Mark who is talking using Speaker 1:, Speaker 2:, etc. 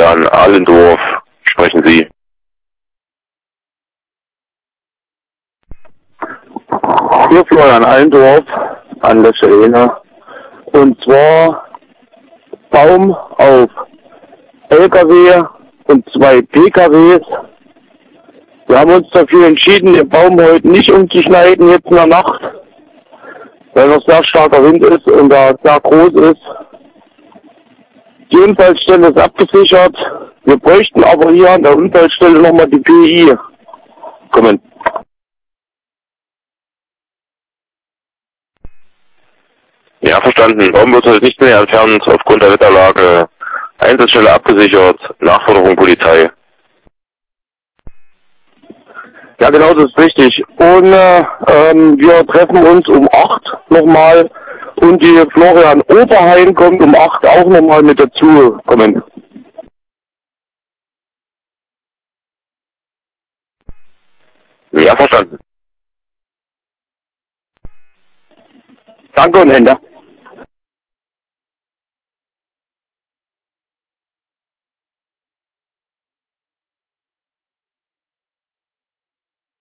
Speaker 1: Florian Allendorf. Sprechen Sie.
Speaker 2: Hier Florian Allendorf an der Stelle. Und zwar Baum auf LKW und 2 PKWs. Wir haben uns dafür entschieden, den Baum heute nicht umzuschneiden, jetzt in der Nacht, weil noch sehr starker Wind ist und da sehr groß ist. Die Unfallstelle ist abgesichert. Wir bräuchten aber hier an der Unfallstelle nochmal die PI. Kommen.
Speaker 1: Ja, verstanden. Baum wird heute nicht mehr entfernt, aufgrund der Wetterlage. Einsatzstelle abgesichert, Nachforderung Polizei.
Speaker 2: Ja, genau, das ist richtig. Und wir treffen uns um 8 nochmal und die Florian Oberhain kommt um 8 auch nochmal mit dazu. Kommen.
Speaker 1: Ja, verstanden.
Speaker 2: Danke und Ende.